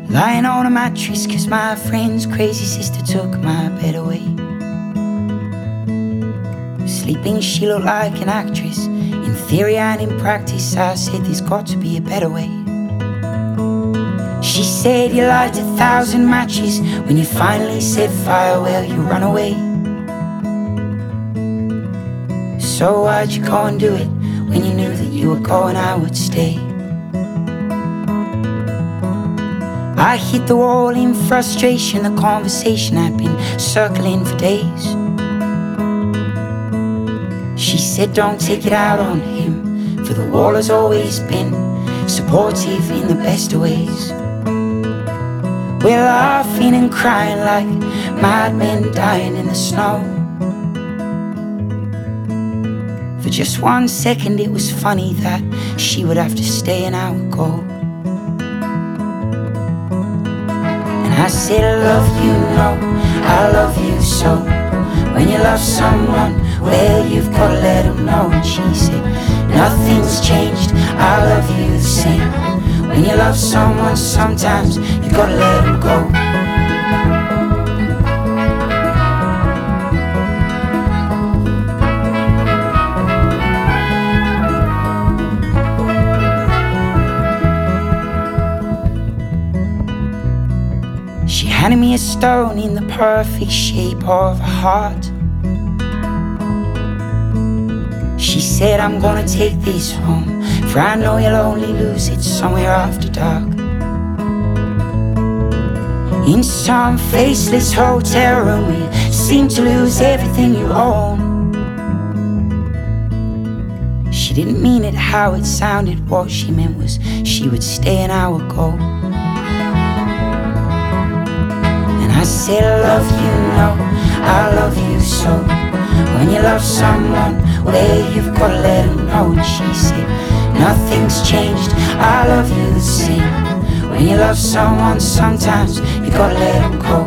Lying on a mattress cause my friend's crazy sister took my bed away. Sleeping she looked like an actress. In theory and in practice I said there's got to be a better way. She said you light 1,000 matches. When you finally said fire, well you run away. So why'd you go and do it when you knew that you were going, I would stay? I hit the wall in frustration. The conversation had been circling for days. She said don't take it out on him, for the wall has always been supportive in the best of ways. We're laughing and crying like madmen dying in the snow. For just 1 second it was funny that she would have to stay and I would go. And I said I love you, no, I love you so. When you love someone, well you've got to let them know. And she said nothing's changed, I love you the same. When you love someone, sometimes you gotta let them go. She handed me a stone in the perfect shape of a heart. She said I'm gonna take this home, for I know you'll only lose it somewhere after dark. In some faceless hotel room you seem to lose everything you own. She didn't mean it how it sounded. What she meant was she would stay and I would go. And I said I love you, no, I love you so. When you love someone, well you've got to let them know. And she said nothing's changed, I love you the same. When you love someone, sometimes you gotta let them go.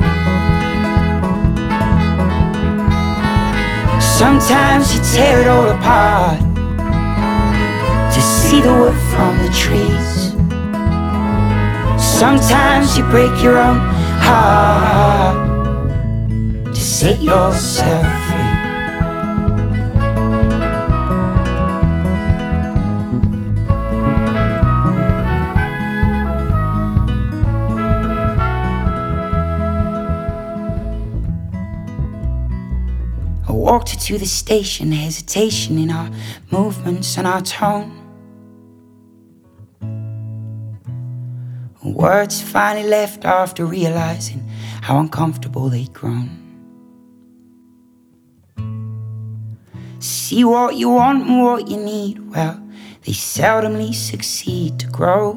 Sometimes you tear it all apart to see the wood from the trees. Sometimes you break your own heart to set yourself free. I walked her to the station, hesitation in our movements and our tone. Words finally left after realizing how uncomfortable they'd grown. See what you want and what you need, well, they seldomly succeed to grow.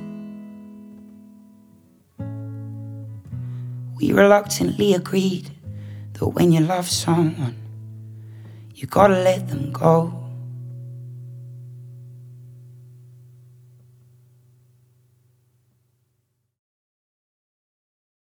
We reluctantly agreed that when you love someone, you gotta let them go.